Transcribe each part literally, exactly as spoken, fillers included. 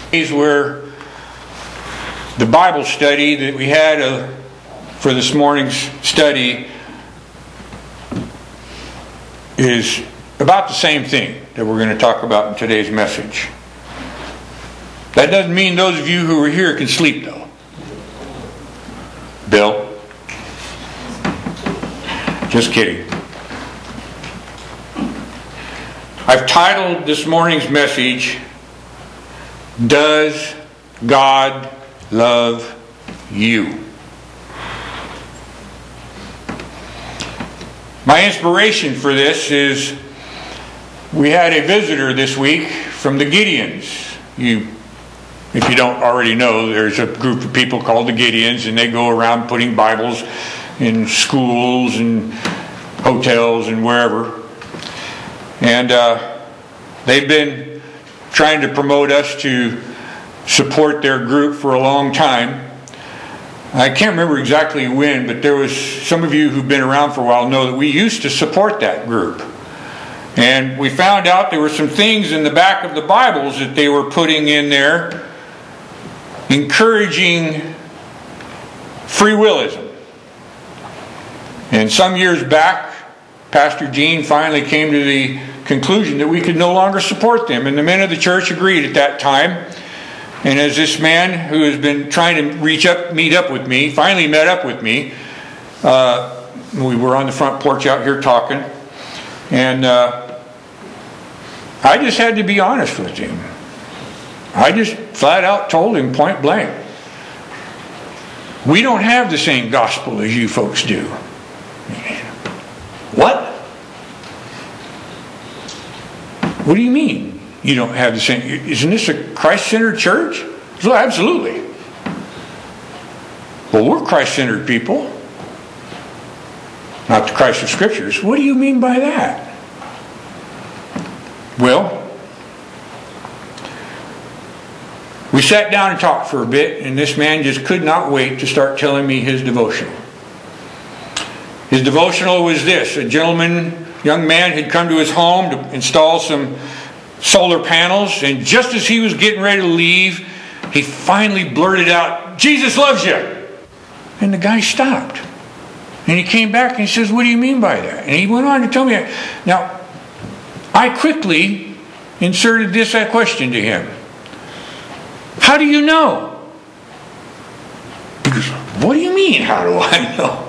Where the Bible study that we had uh, for this morning's study is about the same thing that we're going to talk about in today's message. That doesn't mean those of you who are here can sleep, though. Bill? Just kidding. I've titled this morning's message, Does God Love You? My inspiration for this is we had a visitor this week from the Gideons. You, if you don't already know, there's a group of people called the Gideons, and they go around putting Bibles in schools and hotels and wherever. And uh, they've been trying to promote us to support their group for a long time. I can't remember exactly when, but there was some of you who've been around for a while know that we used to support that group. And we found out there were some things in the back of the Bibles that they were putting in there encouraging free willism. And some years back, Pastor Gene finally came to the conclusion that we could no longer support them. And the men of the church agreed at that time. And as this man who has been trying to reach up, meet up with me, finally met up with me, uh, we were on the front porch out here talking. And uh, I just had to be honest with him. I just flat out told him point blank, we don't have the same gospel as you folks do. What? What do you mean you don't have the same? Isn't this a Christ-centered church? Well, absolutely. Well, we're Christ-centered people. Not the Christ of Scriptures. What do you mean by that? Well, we sat down and talked for a bit, and this man just could not wait to start telling me his devotional. His devotional was this. A gentleman, young man, had come to his home to install some solar panels, and just as he was getting ready to leave, he finally blurted out, Jesus loves you. And the guy stopped. And he came back and he says, what do you mean by that? And he went on to tell me. Now, I quickly inserted this question to him. How do you know? He goes, what do you mean, how do I know?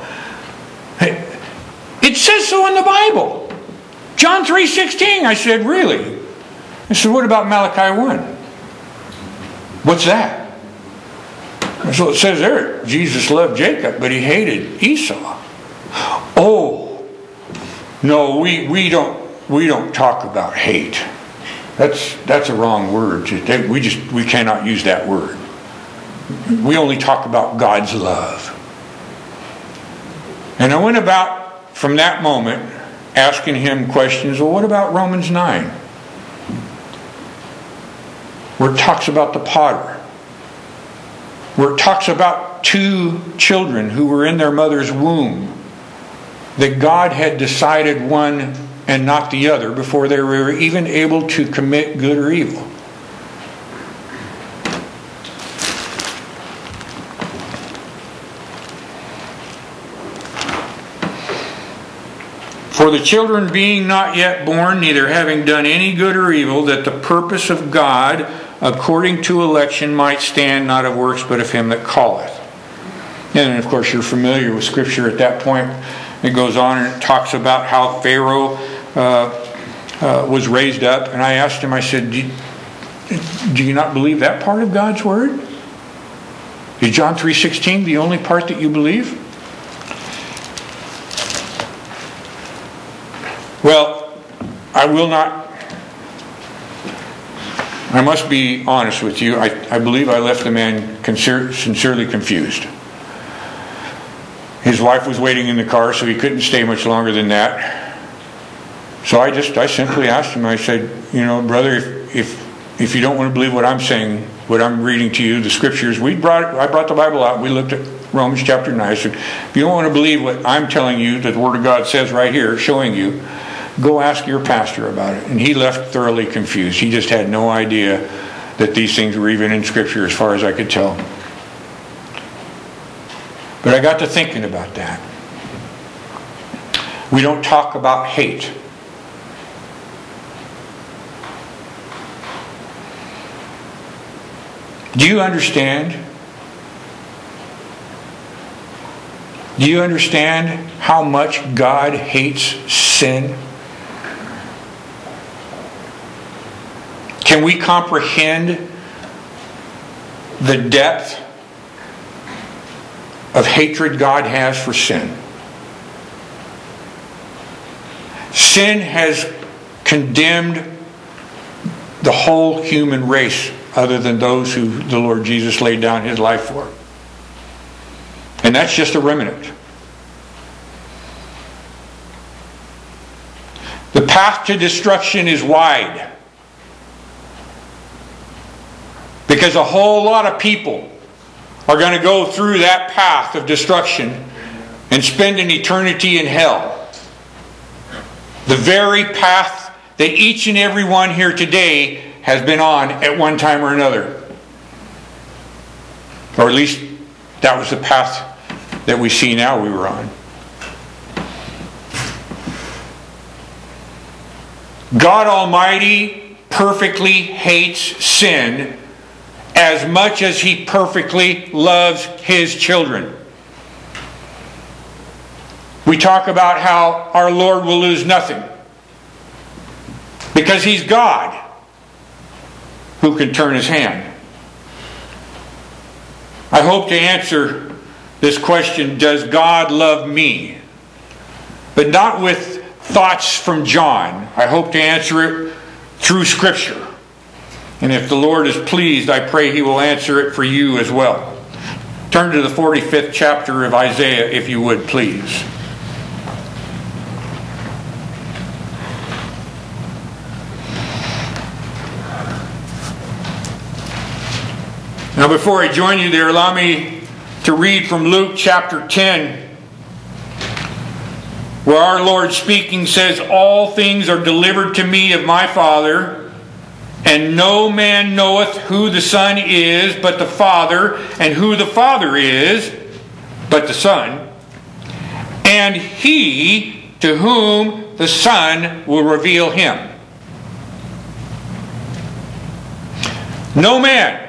It says so in the Bible. John three sixteen. I said, really? I said, what about Malachi one? What's that? So it says there, Jesus loved Jacob, but he hated Esau. Oh, no, we, we don't we don't talk about hate. That's that's a wrong word. We just we cannot use that word. We only talk about God's love. And I went about from that moment asking him questions. Well, what about Romans nine? Where it talks about the potter. Where it talks about two children who were in their mother's womb. That God had decided one and not the other before they were even able to commit good or evil. For the children being not yet born, neither having done any good or evil, that the purpose of God, according to election, might stand, not of works, but of him that calleth. And of course, you're familiar with Scripture at that point. It goes on and it talks about how Pharaoh uh, uh, was raised up. And I asked him, I said, do you, do you not believe that part of God's Word? Is John three sixteen the only part that you believe? Well, I will not. I must be honest with you. I, I believe I left the man sincerely confused. His wife was waiting in the car, so he couldn't stay much longer than that. So I just, I simply asked him, I said, you know, brother, if if, if you don't want to believe what I'm saying, what I'm reading to you, the Scriptures, we brought, I brought the Bible out, we looked at Romans chapter nine. I said, if you don't want to believe what I'm telling you, that the Word of God says right here, showing you, go ask your pastor about it. And he left thoroughly confused. He just had no idea that these things were even in Scripture as far as I could tell. But I got to thinking about that. We don't talk about hate. Do you understand? Do you understand how much God hates sin? Can we comprehend the depth of hatred God has for sin? Sin has condemned the whole human race, other than those who the Lord Jesus laid down His life for. And that's just a remnant. The path to destruction is wide. Because a whole lot of people are going to go through that path of destruction and spend an eternity in hell. The very path that each and every one here today has been on at one time or another. Or at least that was the path that we see now we were on. God Almighty perfectly hates sin as much as He perfectly loves His children. We talk about how our Lord will lose nothing because He's God who can turn His hand. I hope to answer this question, does God love me? But not with thoughts from John. I hope to answer it through Scripture. And if the Lord is pleased, I pray He will answer it for you as well. Turn to the forty-fifth chapter of Isaiah, if you would, please. Now, before I join you there, allow me to read from Luke chapter ten, where our Lord speaking says, "All things are delivered to me of my Father, and no man knoweth who the Son is but the Father, and who the Father is but the Son, and he to whom the Son will reveal Him." No man.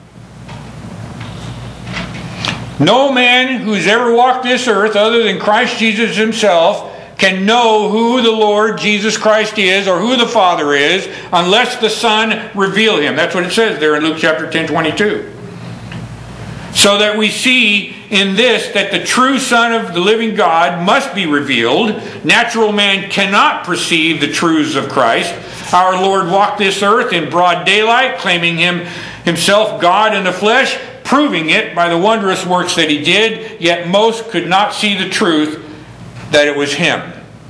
No man who's ever walked this earth other than Christ Jesus Himself can know who the Lord Jesus Christ is or who the Father is unless the Son reveal Him. That's what it says there in Luke chapter ten, twenty-two. So that we see in this that the true Son of the living God must be revealed. Natural man cannot perceive the truths of Christ. Our Lord walked this earth in broad daylight, claiming Him Himself God in the flesh, proving it by the wondrous works that He did, yet most could not see the truth that it was Him.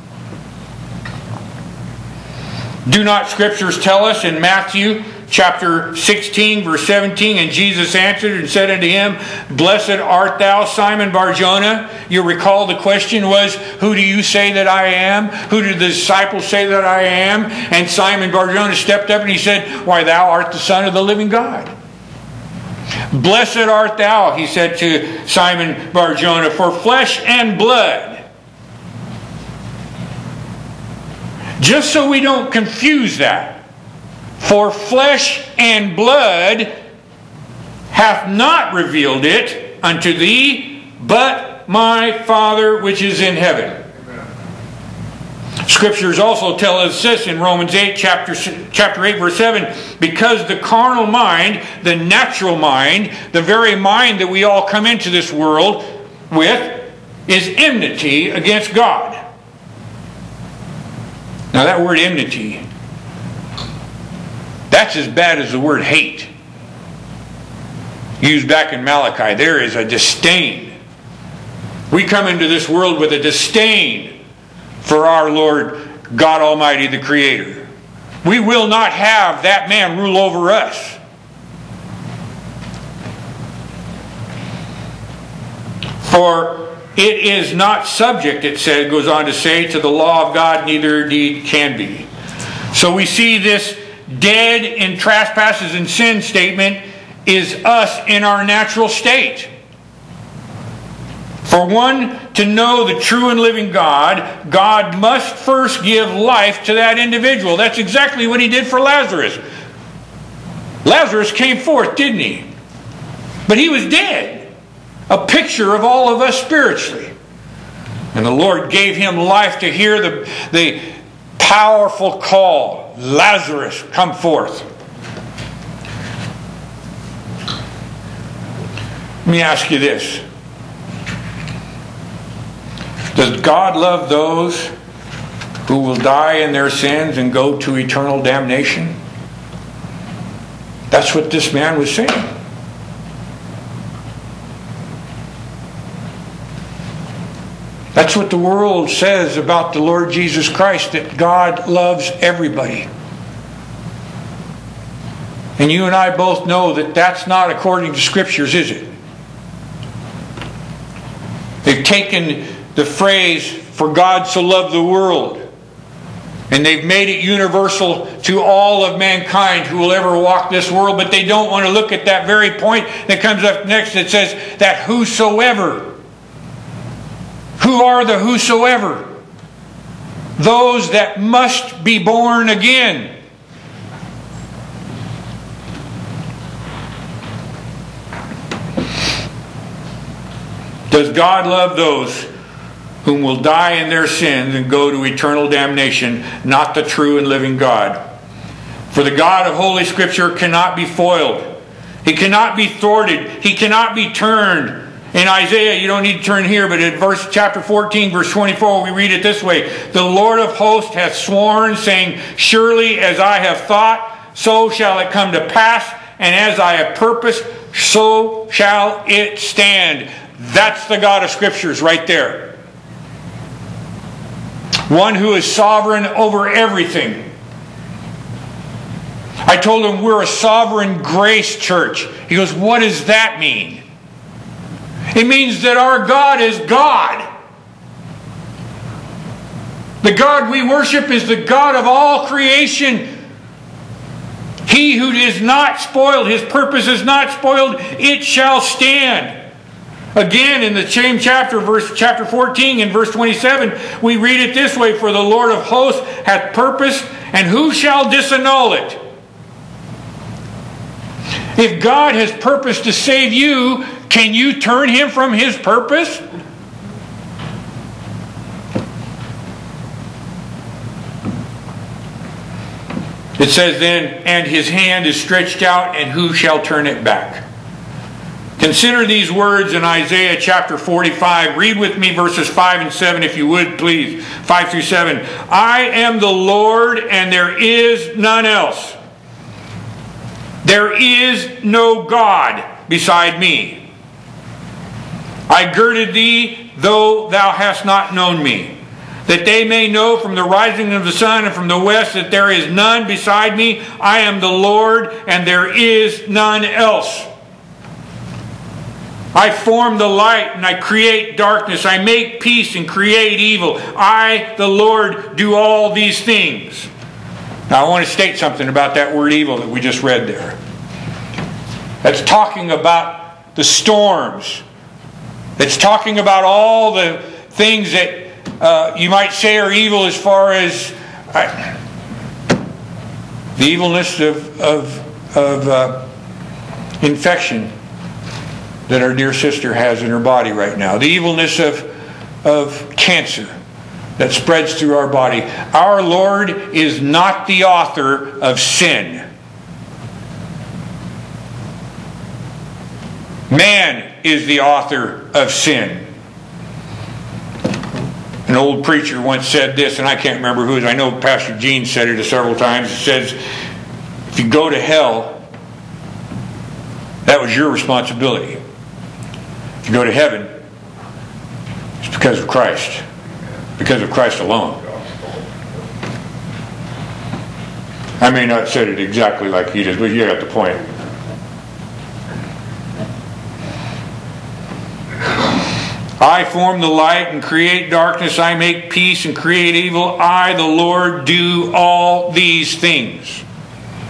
Do not Scriptures tell us in Matthew chapter sixteen, verse seventeen, "And Jesus answered and said unto him, Blessed art thou, Simon Bar-Jonah." You recall the question was, "Who do you say that I am?" Who did the disciples say that I am? And Simon Bar-Jonah stepped up and he said, "Why, thou art the Son of the living God." "Blessed art thou," he said to Simon Bar-Jonah, "for flesh and blood." Just so we don't confuse that. "For flesh and blood hath not revealed it unto thee, but my Father which is in heaven." Amen. Scriptures also tell us this in Romans eight, chapter, chapter eight, verse seven, "Because the carnal mind, the natural mind, the very mind that we all come into this world with, is enmity against God." Now that word enmity, that's as bad as the word hate. Used back in Malachi, there is a disdain. We come into this world with a disdain for our Lord God Almighty, the Creator. We will not have that man rule over us. For it is not subject, it said, goes on to say, to the law of God, neither indeed can be. So we see this dead in trespasses and sin statement is us in our natural state. For one to know the true and living God, God must first give life to that individual. That's exactly what He did for Lazarus. Lazarus came forth, didn't he? But he was dead. A picture of all of us spiritually. And the Lord gave him life to hear the, the powerful call, Lazarus, come forth. Let me ask you this. Does God love those who will die in their sins and go to eternal damnation? That's what this man was saying. That's what the world says about the Lord Jesus Christ, that God loves everybody. And you and I both know that that's not according to Scriptures, is it? They've taken the phrase, for God so loved the world, and they've made it universal to all of mankind who will ever walk this world, but they don't want to look at that very point that comes up next that says that whosoever. Who are the whosoever? Those that must be born again. Does God love those whom will die in their sins and go to eternal damnation, not the true and living God? For the God of Holy Scripture cannot be foiled. He cannot be thwarted. He cannot be turned. In Isaiah, you don't need to turn here, but in verse chapter fourteen, verse twenty-four, we read it this way. The Lord of hosts hath sworn, saying, surely as I have thought, so shall it come to pass, and as I have purposed, so shall it stand. That's the God of Scriptures right there. One who is sovereign over everything. I told him we're a sovereign grace church. He goes, what does that mean? It means that our God is God. The God we worship is the God of all creation. He who is not spoiled, His purpose is not spoiled, it shall stand. Again, in the same chapter, verse chapter fourteen, in verse twenty-seven, we read it this way, for the Lord of hosts hath purposed, and who shall disannul it? If God has purposed to save you, can you turn Him from His purpose? It says then, and His hand is stretched out, and who shall turn it back? Consider these words in Isaiah chapter forty-five. Read with me verses five and seven if you would, please. five through seven. I am the Lord, and there is none else. There is no God beside me. I girded thee, though thou hast not known me, that they may know from the rising of the sun and from the west that there is none beside me. I am the Lord, and there is none else. I form the light, and I create darkness. I make peace and create evil. I, the Lord, do all these things. Now I want to state something about that word evil that we just read there. That's talking about the storms. It's talking about all the things that uh, you might say are evil as far as uh, the evilness of, of, of uh, infection that our dear sister has in her body right now. The evilness of, of cancer that spreads through our body. Our Lord is not the author of sin. Man is the author of sin. An old preacher once said this, and I can't remember who it is. I know Pastor Gene said it several times. He says, if you go to hell, that was your responsibility. If you go to heaven, it's because of Christ. Because of Christ alone. I may not have said it exactly like he did, but you got the point. I form the light and create darkness. I make peace and create evil. I, the Lord, do all these things.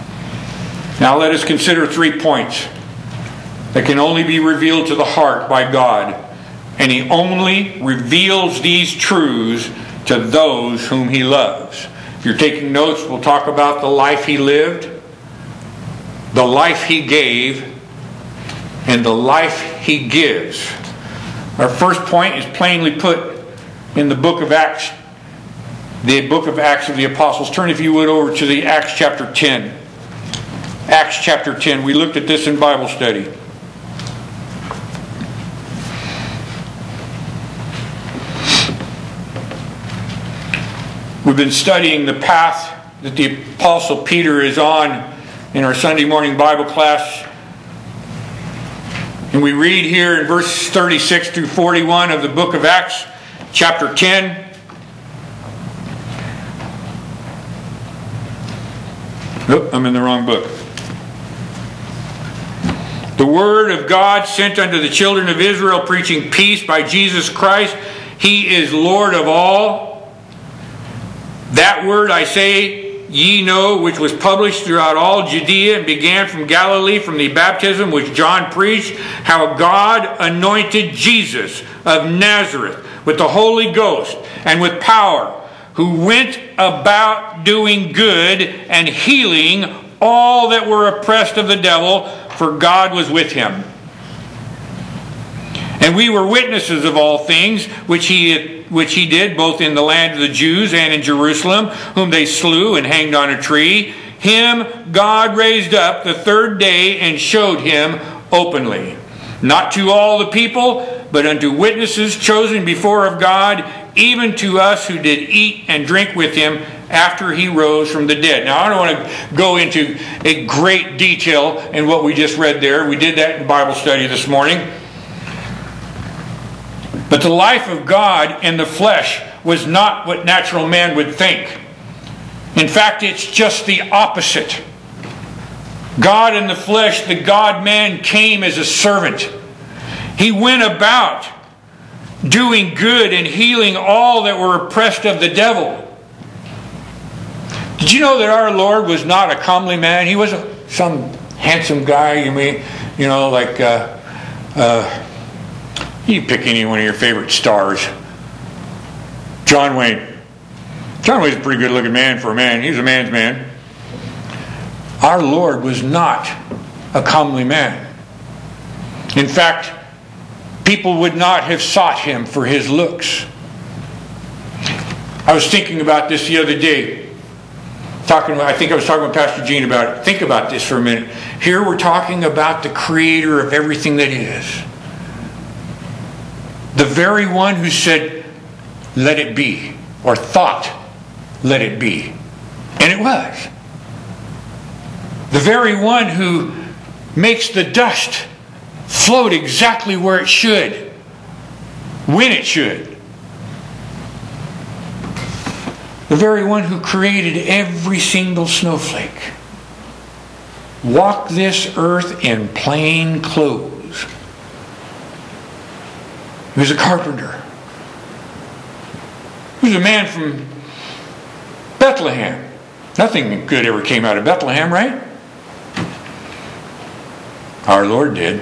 Now let us consider three points that can only be revealed to the heart by God. And He only reveals these truths to those whom He loves. If you're taking notes, we'll talk about the life He lived, the life He gave, and the life He gives. Our first point is plainly put in the book of Acts, the book of Acts of the Apostles. Turn, if you would, over to the Acts chapter ten. Acts chapter ten. We looked at this in Bible study. We've been studying the path that the Apostle Peter is on in our Sunday morning Bible class. And we read here in verse thirty-six through forty-one of the book of Acts, chapter ten. Nope, I'm in the wrong book. The word of God sent unto the children of Israel, preaching peace by Jesus Christ. He is Lord of all. That word I say, ye know, which was published throughout all Judea, and began from Galilee, from the baptism which John preached, how God anointed Jesus of Nazareth with the Holy Ghost and with power, who went about doing good and healing all that were oppressed of the devil, for God was with him. And we were witnesses of all things which he which he did, both in the land of the Jews and in Jerusalem, whom they slew and hanged on a tree. Him God raised up the third day and showed him openly, not to all the people, but unto witnesses chosen before of God, even to us who did eat and drink with him after he rose from the dead. Now, I don't want to go into a great detail in what we just read there. We did that in Bible study this morning. But the life of God in the flesh was not what natural man would think. In fact, it's just the opposite. God in the flesh, the God-man, came as a servant. He went about doing good and healing all that were oppressed of the devil. Did you know that our Lord was not a comely man? He wasn't some handsome guy, you mean, you know, like... Uh, uh, You pick any one of your favorite stars. John Wayne. John Wayne's a pretty good looking man for a man. He was a man's man. Our Lord was not a comely man. In fact, people would not have sought him for his looks. I was thinking about this the other day. Talking about, I think I was talking with Pastor Gene about it. Think about this for a minute. Here we're talking about the creator of everything that is. The very one who said, let it be, or thought, let it be. And it was. The very one who makes the dust float exactly where it should, when it should. The very one who created every single snowflake walked this earth in plain clothes. He was a carpenter. He was a man from Bethlehem. Nothing good ever came out of Bethlehem, right? Our Lord did.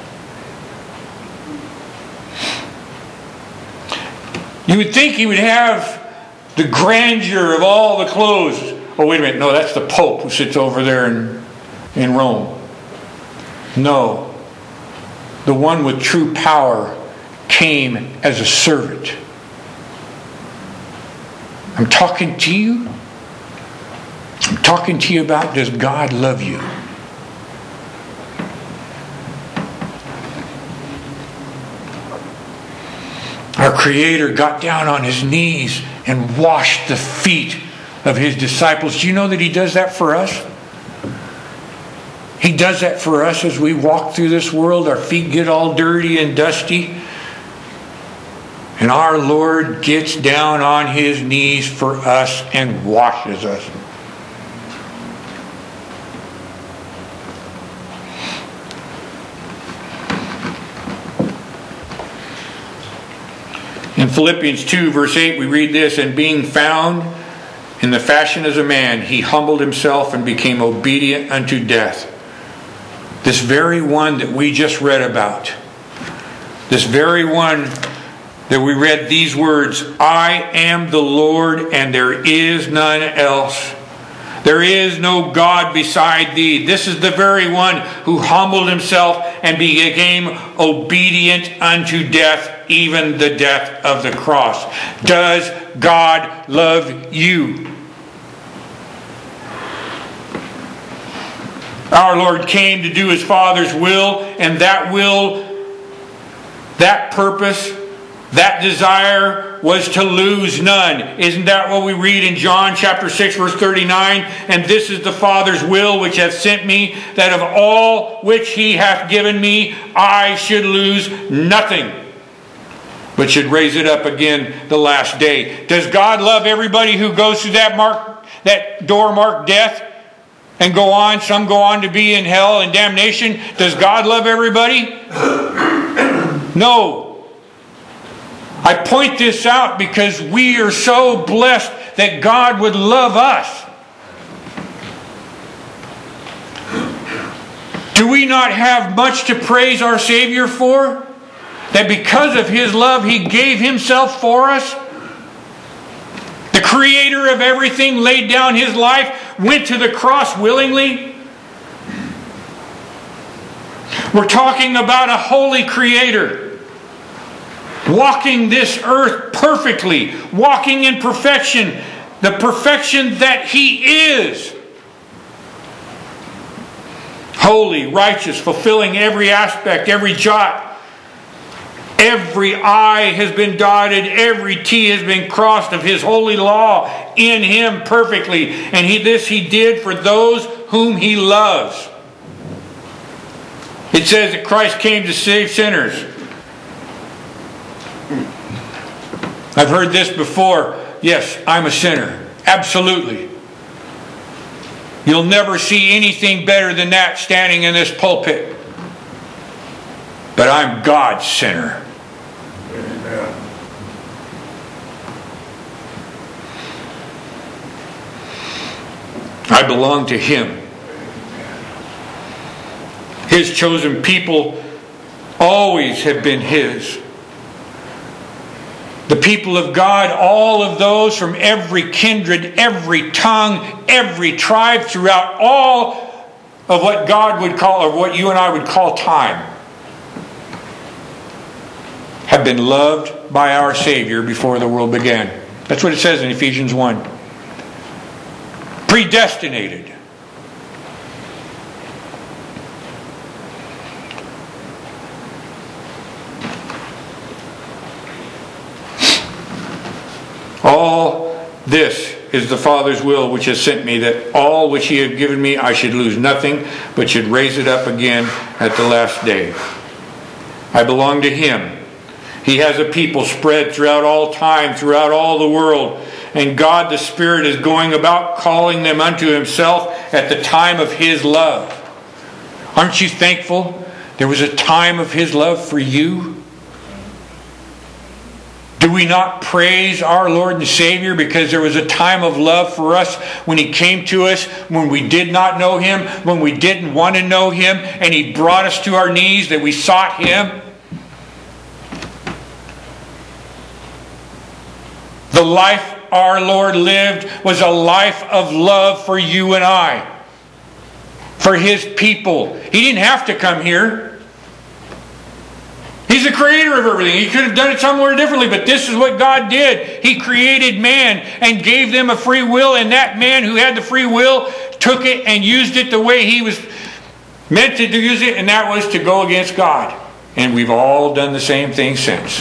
You would think he would have the grandeur of all the clothes. Oh, wait a minute. No, that's the Pope who sits over there in, in Rome. No. The one with true power came as a servant. I'm talking to you. I'm talking to you about, does God love you? Our Creator got down on his knees and washed the feet of his disciples. Do you know that he does that for us? He does that for us as we walk through this world. Our feet get all dirty and dusty. And our Lord gets down on his knees for us and washes us. In Philippians two, verse eight, we read this, and being found in the fashion as a man, he humbled himself and became obedient unto death. This very one that we just read about. This very one that we read these words, I am the Lord and there is none else. There is no God beside thee. This is the very one who humbled himself and became obedient unto death, even the death of the cross. Does God love you? Our Lord came to do His Father's will, and that will, that purpose, that desire was to lose none. Isn't that what we read in John chapter six verse thirty-nine? And this is the Father's will which hath sent me, that of all which He hath given me, I should lose nothing, but should raise it up again the last day. Does God love everybody who goes through that mark, that door marked death and go on? Some go on to be in hell and damnation. Does God love everybody? No. I point this out because we are so blessed that God would love us. Do we not have much to praise our Savior for? That because of His love, He gave Himself for us? The Creator of everything laid down His life, went to the cross willingly? We're talking about a holy Creator, walking this earth perfectly, walking in perfection, the perfection that He is. Holy, righteous, fulfilling every aspect, every jot. Every I has been dotted, every T has been crossed of His holy law in Him perfectly. And he, this He did for those whom He loves. It says that Christ came to save sinners. I've heard this before. Yes, I'm a sinner. Absolutely. You'll never see anything better than that standing in this pulpit. But I'm God's sinner. Amen. I belong to Him. His chosen people always have been His. The people of God, all of those from every kindred, every tongue, every tribe, throughout all of what God would call, or what you and I would call time, have been loved by our Savior before the world began. That's what it says in Ephesians one. Predestinated. All this is the Father's will which has sent me, that all which He had given me I should lose nothing, but should raise it up again at the last day. I belong to Him. He has a people spread throughout all time, throughout all the world. And God the Spirit is going about calling them unto Himself at the time of His love. Aren't you thankful there was a time of His love for you? Do we not praise our Lord and Savior because there was a time of love for us when He came to us, when we did not know Him, when we didn't want to know Him, and He brought us to our knees, that we sought Him? The life our Lord lived was a life of love for you and I, for His people. He didn't have to come here. He's the creator of everything. He could have done it somewhere differently, but this is what God did. He created man and gave them a free will, and that man who had the free will took it and used it the way he was meant to use it, and that was to go against God. And we've all done the same thing since.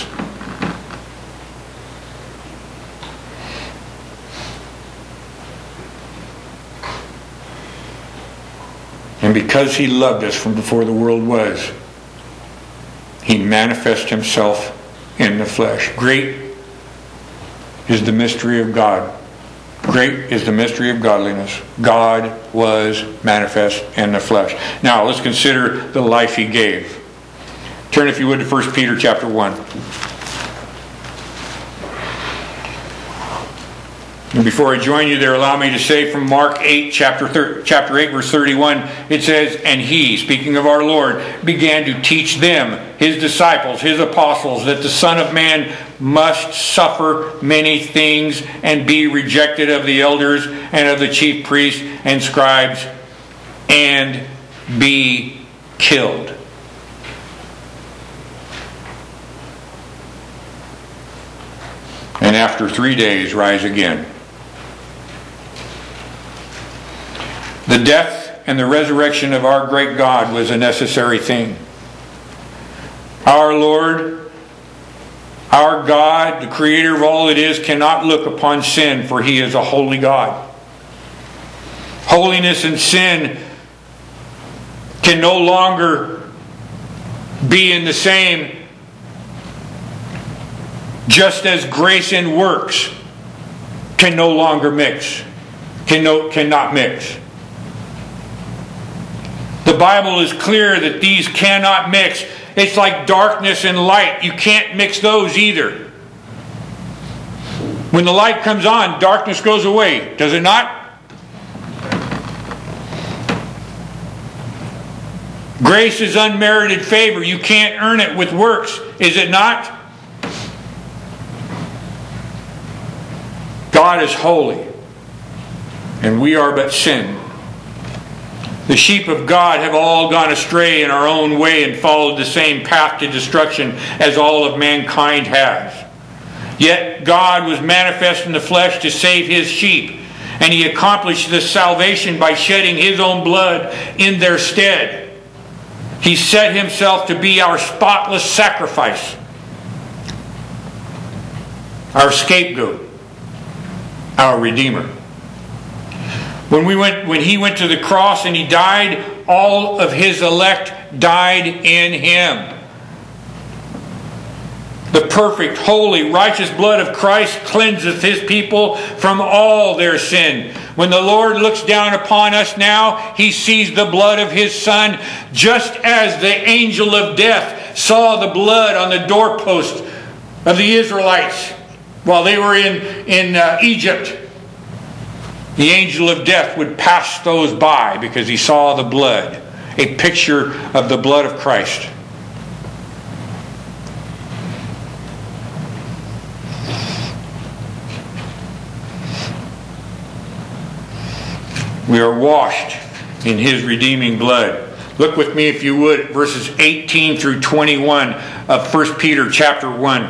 And because He loved us from before the world was, He manifested Himself in the flesh. Great is the mystery of God. Great is the mystery of godliness. God was manifest in the flesh. Now let's consider the life He gave. Turn, if you would, to First Peter chapter one. And before I join you there, allow me to say from Mark eight, chapter, thir- chapter eight, verse thirty-one, it says, "And he," speaking of our Lord, "began to teach them," his disciples, his apostles, "that the Son of Man must suffer many things and be rejected of the elders and of the chief priests and scribes and be killed." And after three days rise again. The death and the resurrection of our great God was a necessary thing. Our Lord, our God, the creator of all that is, cannot look upon sin, for he is a holy God. Holiness and sin can no longer be in the same, just as grace and works can no longer mix, can no, cannot mix. The Bible is clear that these cannot mix. It's like darkness and light. You can't mix those either. When the light comes on, darkness goes away. Does it not? Grace is unmerited favor. You can't earn it with works. Is it not? God is holy, and we are but sin. The sheep of God have all gone astray in our own way and followed the same path to destruction as all of mankind has. Yet God was manifest in the flesh to save his sheep, and he accomplished this salvation by shedding his own blood in their stead. He set himself to be our spotless sacrifice, our scapegoat, our Redeemer. When we went, when he went to the cross and he died, all of his elect died in him. The perfect, holy, righteous blood of Christ cleanseth his people from all their sin. When the Lord looks down upon us now, he sees the blood of his Son, just as the angel of death saw the blood on the doorpost of the Israelites while they were in, in uh, Egypt. The angel of death would pass those by because he saw the blood, a picture of the blood of Christ. We are washed in his redeeming blood. Look with me, if you would, at verses eighteen through twenty-one of First Peter chapter one.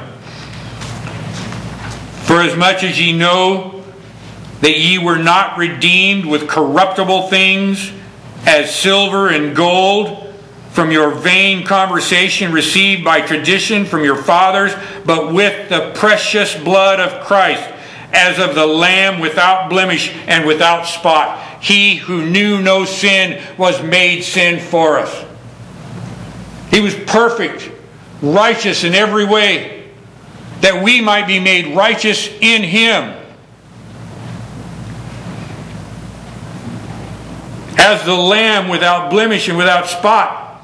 "For as much as ye know that ye were not redeemed with corruptible things, as silver and gold, from your vain conversation received by tradition from your fathers, but with the precious blood of Christ, as of the Lamb without blemish and without spot. He who knew no sin was made sin for us." He was perfect, righteous in every way, that we might be made righteous in him. As the Lamb without blemish and without spot.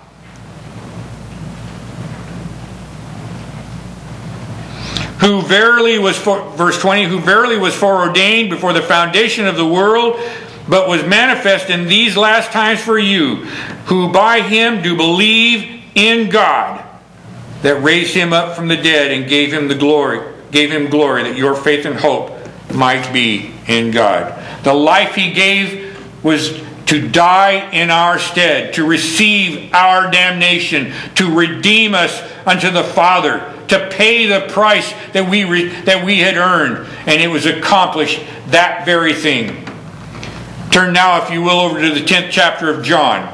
Who verily was, for, verse twenty, who verily was foreordained before the foundation of the world, but was manifest in these last times for you, who by him do believe in God, that raised him up from the dead and gave him the glory, gave him glory, that your faith and hope might be in God. The life he gave was to die in our stead, to receive our damnation, to redeem us unto the Father, to pay the price that we re, that we had earned, and it was accomplished, that very thing. Turn now, if you will, over to the tenth chapter of John.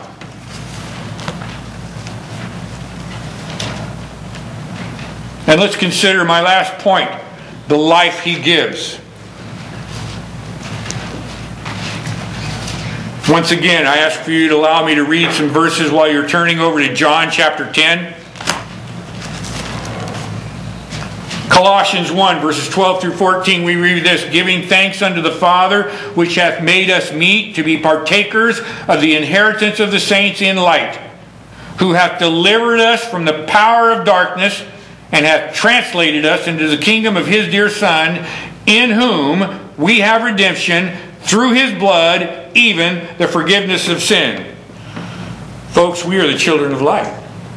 And let's consider my last point, the life he gives. Once again, I ask for you to allow me to read some verses while you're turning over to John chapter ten. Colossians one, verses twelve through fourteen, we read this: "Giving thanks unto the Father, which hath made us meet to be partakers of the inheritance of the saints in light, who hath delivered us from the power of darkness, and hath translated us into the kingdom of his dear Son, in whom we have redemption through His blood, even the forgiveness of sin. Folks, we are the children of light.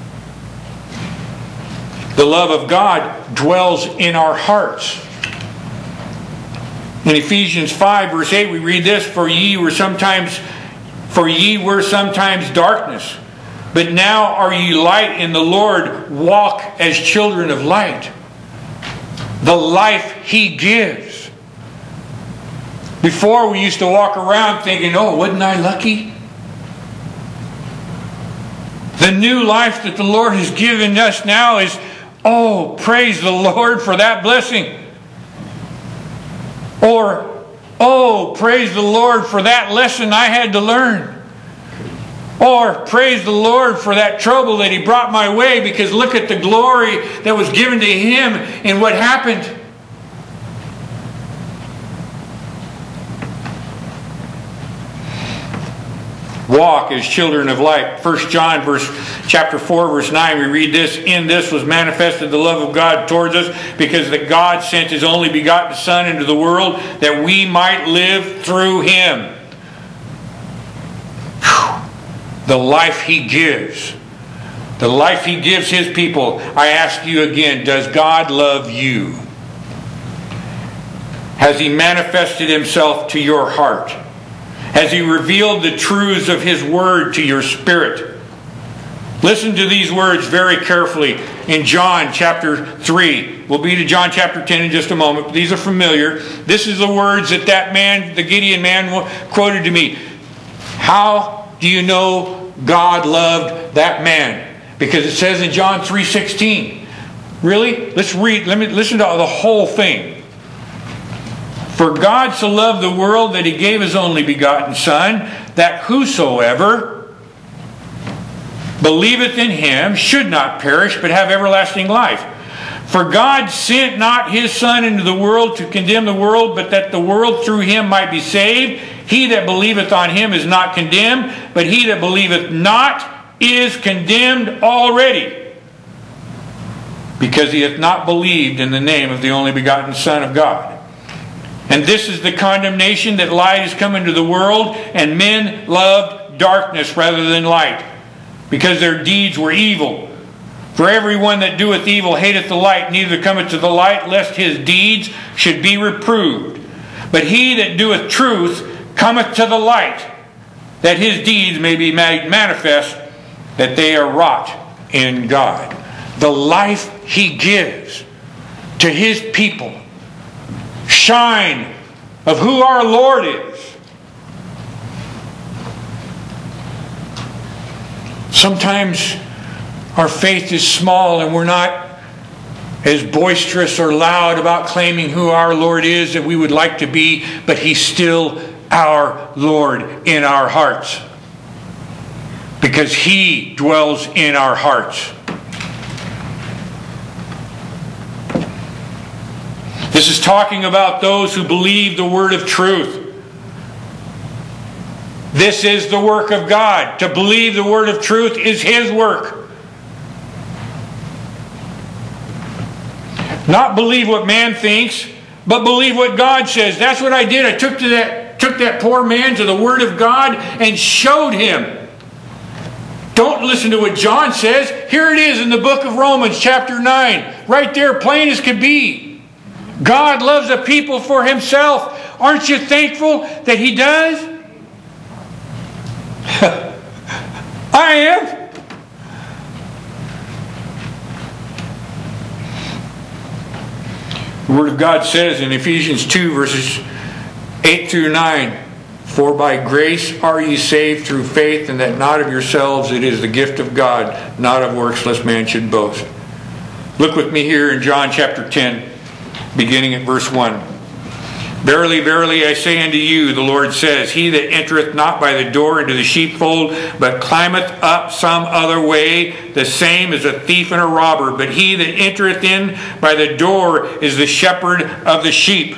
The love of God dwells in our hearts. In Ephesians five, verse eight, we read this, For ye were sometimes, for ye were sometimes darkness, but now are ye light in the Lord. Walk as children of light. The life He gives. Before we used to walk around thinking, oh, wasn't I lucky? The new life that the Lord has given us now is, oh, praise the Lord for that blessing. Or, oh, praise the Lord for that lesson I had to learn. Or, praise the Lord for that trouble that He brought my way, because look at the glory that was given to Him in what happened. Walk as children of light. First John verse, chapter four, verse nine, we read this, In this was manifested the love of God towards us, because that God sent His only begotten Son into the world, that we might live through Him. Whew. The life He gives. The life He gives His people. I ask you again, does God love you? Has He manifested Himself to your heart? Has He revealed the truths of His Word to your spirit? Listen to these words very carefully in John chapter three. We'll be to John chapter ten in just a moment. These are familiar. This is the words that that man, the Gideon man, quoted to me. How do you know God loved that man? Because it says in John three sixteen. Really? Let's read. Let me listen to the whole thing. For God so loved the world that He gave His only begotten Son, that whosoever believeth in Him should not perish, but have everlasting life. For God sent not His Son into the world to condemn the world, but that the world through Him might be saved. He that believeth on Him is not condemned, but he that believeth not is condemned already, because he hath not believed in the name of the only begotten Son of God. And this is the condemnation, that light is come into the world, and men loved darkness rather than light, because their deeds were evil. For everyone that doeth evil hateth the light, neither cometh to the light, lest his deeds should be reproved. But he that doeth truth cometh to the light, that his deeds may be made manifest, that they are wrought in God. The life He gives to His people, shine of who our Lord is. Sometimes our faith is small and we're not as boisterous or loud about claiming who our Lord is that we would like to be, but He's still our Lord in our hearts, because He dwells in our hearts. This is talking about those who believe the word of truth. This is the work of God. To believe the word of truth is His work. Not believe what man thinks, but believe what God says. That's what I did. I took to that, took that poor man to the word of God and showed him. Don't listen to what John says. Here it is in the book of Romans chapter nine. Right there, plain as could be. God loves a people for Himself. Aren't you thankful that He does? I am. The Word of God says in Ephesians two, verses eight through nine, For by grace are ye saved through faith, and that not of yourselves, it is the gift of God, not of works, lest man should boast. Look with me here in John chapter ten. Beginning at verse one. Verily, verily, I say unto you, the Lord says, He that entereth not by the door into the sheepfold, but climbeth up some other way, the same is a thief and a robber. But he that entereth in by the door is the shepherd of the sheep.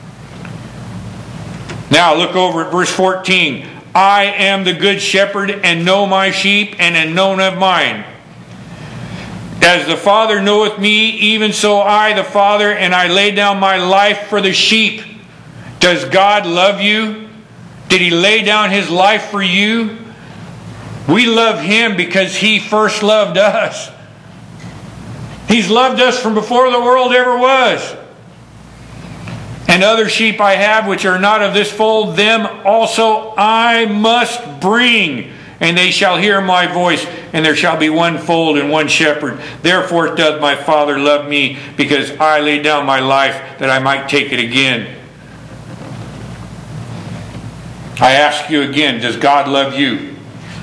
Now look over at verse fourteen. I am the good shepherd, and know my sheep, and am known of mine. As the Father knoweth me, even so I the Father, and I lay down my life for the sheep. Does God love you? Did He lay down His life for you? We love Him because He first loved us. He's loved us from before the world ever was. And other sheep I have which are not of this fold, them also I must bring. And they shall hear my voice, and there shall be one fold and one shepherd. Therefore doth my Father love me, because I laid down my life that I might take it again. I ask you again, does God love you?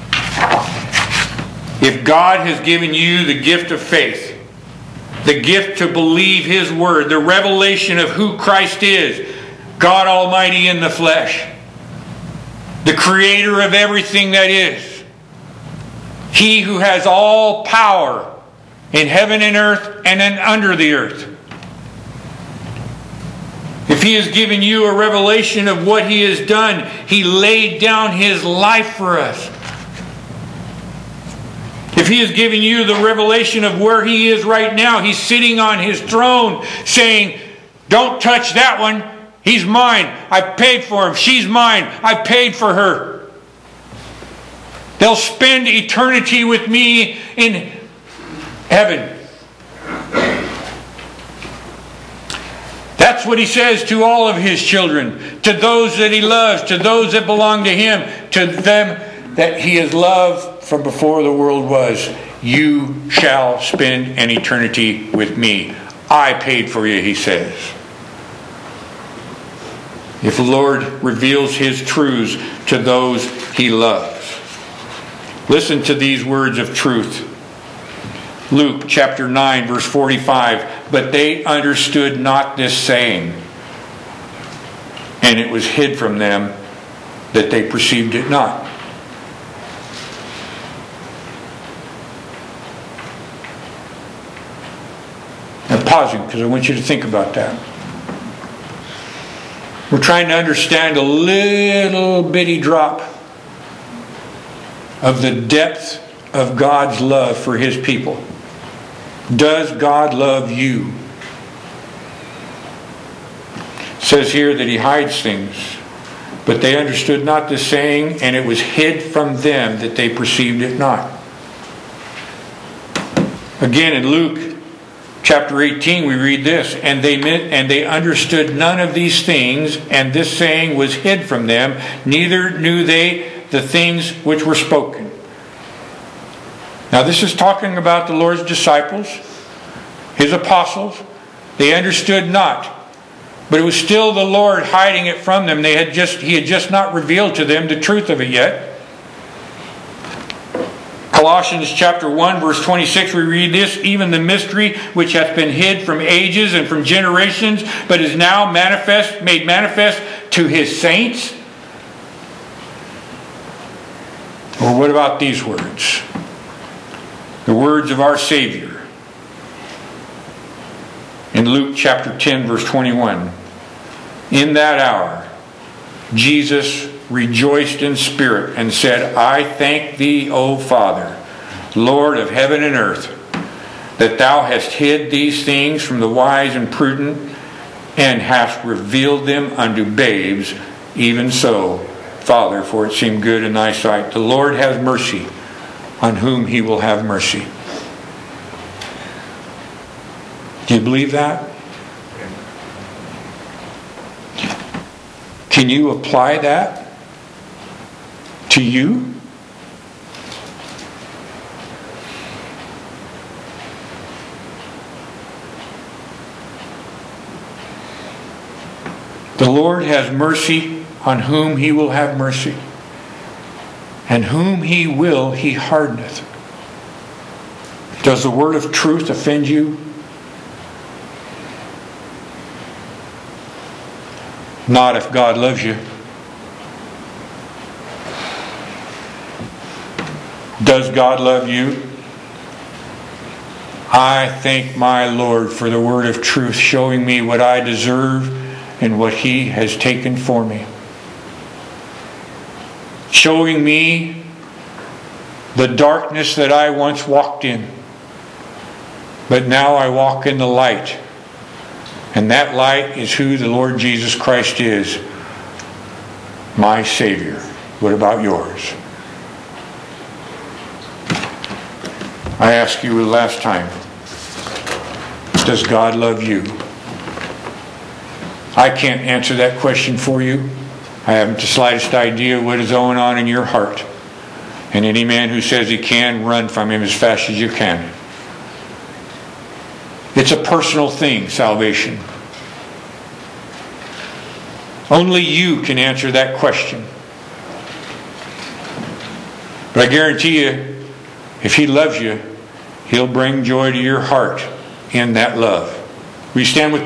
If God has given you the gift of faith, the gift to believe His Word, the revelation of who Christ is, God Almighty in the flesh, the Creator of everything that is, He who has all power in heaven and earth and then under the earth. If He has given you a revelation of what He has done, He laid down His life for us. If He has given you the revelation of where He is right now, He's sitting on His throne saying, don't touch that one. He's mine. I paid for him. She's mine. I paid for her. They'll spend eternity with me in heaven. That's what He says to all of His children, to those that He loves, to those that belong to Him, to them that He has loved from before the world was. You shall spend an eternity with me. I paid for you, He says. If the Lord reveals His truths to those He loves. Listen to these words of truth. Luke chapter nine verse forty-five. But they understood not this saying, and it was hid from them that they perceived it not. I'm pausing because I want you to think about that. We're trying to understand a little bitty drop of the depth of God's love for His people. Does God love you? It says here that He hides things, but they understood not the saying, and it was hid from them that they perceived it not. Again in Luke chapter eighteen we read this, and they meant, and they understood none of these things, and this saying was hid from them, neither knew they the things which were spoken. Now this is talking about the Lord's disciples, His apostles. They understood not, but it was still the Lord hiding it from them. They had just He had just not revealed to them the truth of it yet. Colossians chapter one verse twenty-six we read this, even the mystery which hath been hid from ages and from generations, but is now manifest, made manifest to His saints. Or what about these words? The words of our Savior in Luke chapter ten verse twenty-one. In that hour Jesus rejoiced in spirit and said, I thank Thee, O Father, Lord of heaven and earth, that Thou hast hid these things from the wise and prudent, and hast revealed them unto babes. Even so, Father, for it seemed good in Thy sight. The Lord has mercy on whom He will have mercy. Do you believe that? Can you apply that to you? The Lord has mercy on whom He will have mercy, and whom He will He hardeneth. Does the word of truth offend you? Not if God loves you. Does God love you? I thank my Lord for the word of truth showing me what I deserve and what He has taken for me. Showing me the darkness that I once walked in. But now I walk in the light. And that light is who the Lord Jesus Christ is, my Savior. What about yours? I ask you the last time, does God love you? I can't answer that question for you. I haven't the slightest idea what is going on in your heart. And any man who says he can, run from him as fast as you can. It's a personal thing, salvation. Only you can answer that question. But I guarantee you, if He loves you, He'll bring joy to your heart in that love. Will you stand with